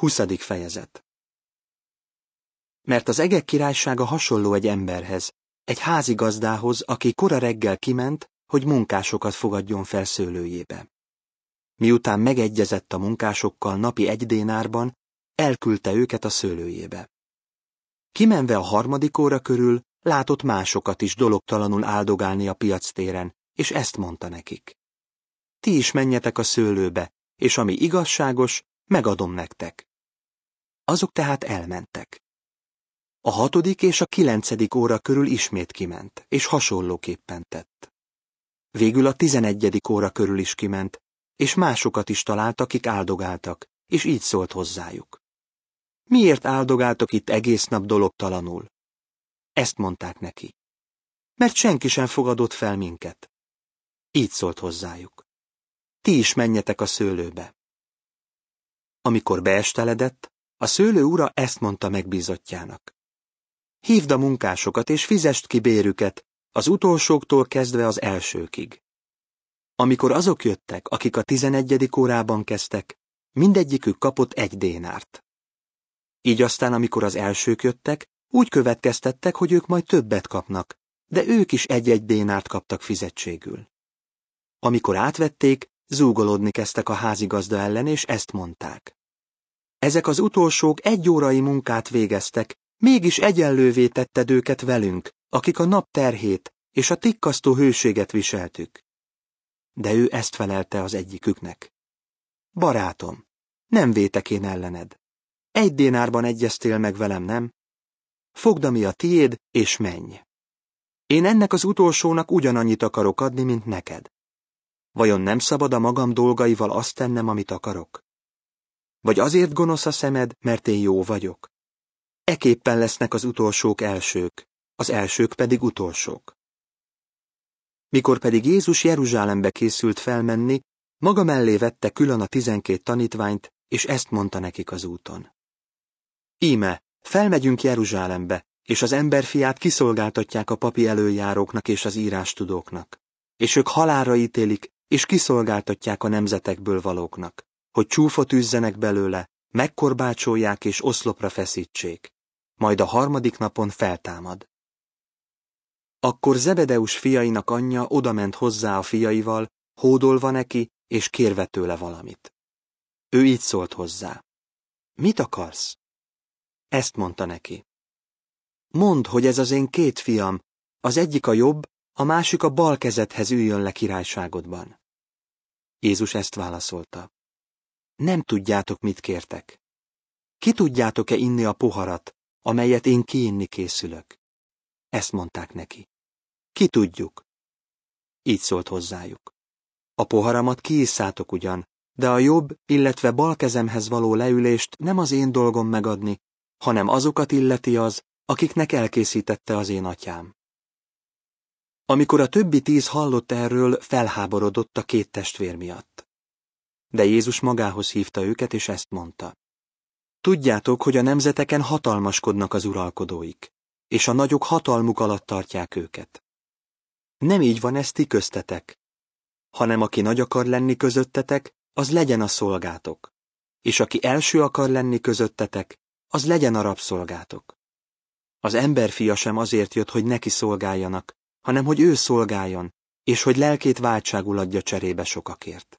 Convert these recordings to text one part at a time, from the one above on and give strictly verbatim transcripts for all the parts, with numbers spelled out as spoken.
Huszadik fejezet. Mert az egek királysága hasonló egy emberhez, egy házigazdához, aki kora reggel kiment, hogy munkásokat fogadjon fel szőlőjébe. Miután megegyezett a munkásokkal napi egy dénárban, elküldte őket a szőlőjébe. Kimenve a harmadik óra körül, látott másokat is dologtalanul áldogálni a piactéren, és ezt mondta nekik: ti is menjetek a szőlőbe, és ami igazságos, megadom nektek. Azok tehát elmentek. A hatodik és a kilencedik óra körül ismét kiment, és hasonlóképpen tett. Végül a tizenegyedik óra körül is kiment, és másokat is talált, akik áldogáltak, és így szólt hozzájuk: miért áldogáltok itt egész nap dologtalanul? Ezt mondták neki: mert senki sem fogadott fel minket. Így szólt hozzájuk: ti is menjetek a szőlőbe. Amikor beesteledett, a szőlő ura ezt mondta megbízottjának: hívd a munkásokat, és fizest ki bérüket, az utolsóktól kezdve az elsőkig. Amikor azok jöttek, akik a tizenegyedik órában kezdtek, mindegyikük kapott egy dénárt. Így aztán, amikor az elsők jöttek, úgy következtettek, hogy ők majd többet kapnak, de ők is egy-egy dénárt kaptak fizetségül. Amikor átvették, zúgolódni kezdtek a házigazda ellen, és ezt mondták: ezek az utolsók egy órai munkát végeztek, mégis egyenlővé tetted őket velünk, akik a nap terhét és a tikkasztó hőséget viseltük. De ő ezt felelte az egyiküknek: barátom, nem vétek én ellened. Egy dénárban egyeztél meg velem, nem? Fogd, ami a tiéd, és menj. Én ennek az utolsónak ugyanannyit akarok adni, mint neked. Vajon nem szabad a magam dolgaival azt tennem, amit akarok? Vagy azért gonosz a szemed, mert én jó vagyok? Eképpen lesznek az utolsók elsők, az elsők pedig utolsók. Mikor pedig Jézus Jeruzsálembe készült felmenni, maga mellé vette külön a tizenkét tanítványt, és ezt mondta nekik az úton: íme, felmegyünk Jeruzsálembe, és az emberfiát kiszolgáltatják a papi elöljáróknak és az írástudóknak, és ők halálra ítélik, és kiszolgáltatják a nemzetekből valóknak, hogy csúfot üzzenek belőle, megkorbácsolják és oszlopra feszítsék, majd a harmadik napon feltámad. Akkor Zebedeus fiainak anyja odament hozzá a fiaival, hódolva neki, és kérve tőle valamit. Ő így szólt hozzá: mit akarsz? Ezt mondta neki: mondd, hogy ez az én két fiam, az egyik a jobb, a másik a bal kezedhez üljön le királyságodban. Jézus ezt válaszolta: nem tudjátok, mit kértek. Ki tudjátok-e inni a poharat, amelyet én kiinni készülök? Ezt mondták neki: ki tudjuk. Így szólt hozzájuk: a poharamat kiisszátok ugyan, de a jobb, illetve bal kezemhez való leülést nem az én dolgom megadni, hanem azokat illeti az, akiknek elkészítette az én atyám. Amikor a többi tíz hallott erről, felháborodott a két testvér miatt. De Jézus magához hívta őket, és ezt mondta: tudjátok, hogy a nemzeteken hatalmaskodnak az uralkodóik, és a nagyok hatalmuk alatt tartják őket. Nem így van ez ti köztetek, hanem aki nagy akar lenni közöttetek, az legyen a szolgátok, és aki első akar lenni közöttetek, az legyen a rabszolgátok. Az emberfia sem azért jött, hogy neki szolgáljanak, hanem hogy ő szolgáljon, és hogy lelkét váltságul adja cserébe sokakért.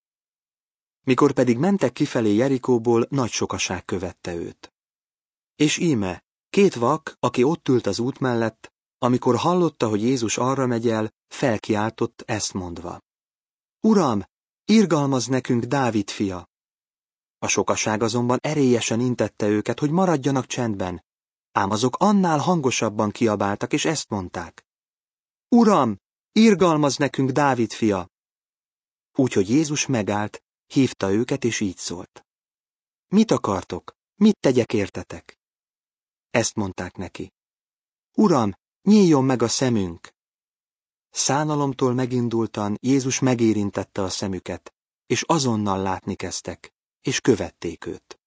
Mikor pedig mentek kifelé Jerikóból, nagy sokaság követte őt. És íme, két vak, aki ott ült az út mellett, amikor hallotta, hogy Jézus arra megy el, felkiáltott ezt mondva: Uram, irgalmazz nekünk Dávid fia! A sokaság azonban erélyesen intette őket, hogy maradjanak csendben, ám azok annál hangosabban kiabáltak, és ezt mondták: Uram, irgalmazz nekünk Dávid fia! Úgyhogy Jézus megállt, hívta őket, és így szólt: mit akartok? Mit tegyek értetek? Ezt mondták neki: Uram, nyíljon meg a szemünk! Szánalomtól megindultan Jézus megérintette a szemüket, és azonnal látni kezdtek, és követték őt.